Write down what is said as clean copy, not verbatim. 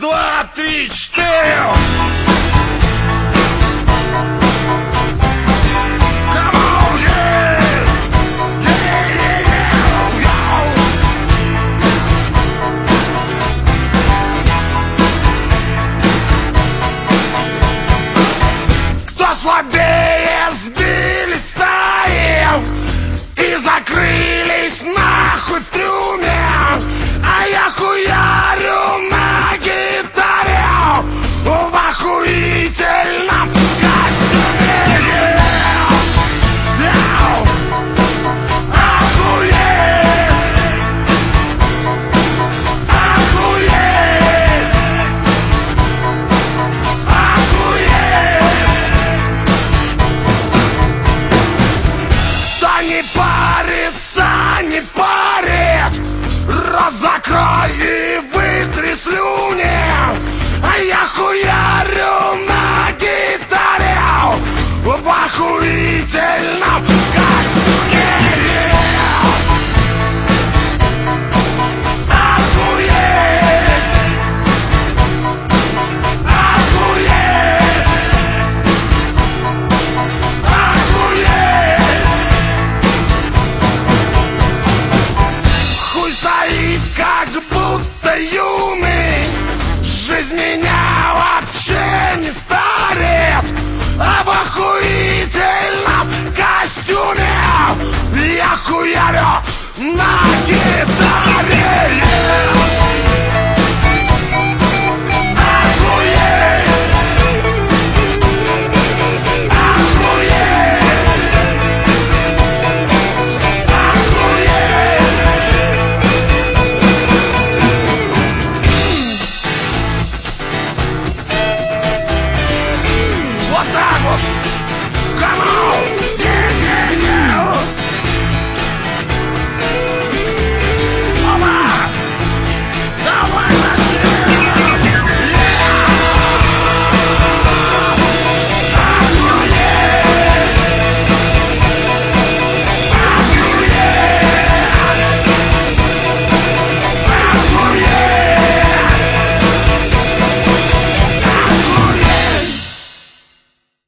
два, три, четыре. Слабее сбили стаи и закрылись нахуй в трюме, а я хуярю на гитаре в охуительном костюме. Закрой и вытри слюни, а я хуярю на гитаре в охуительном костюме. Охуеть! Охуеть! Охуеть! Хуй стоит, как будто юный. Жизнь меня вообще не старит, а в охуительном костюме я хуярю на гитаре.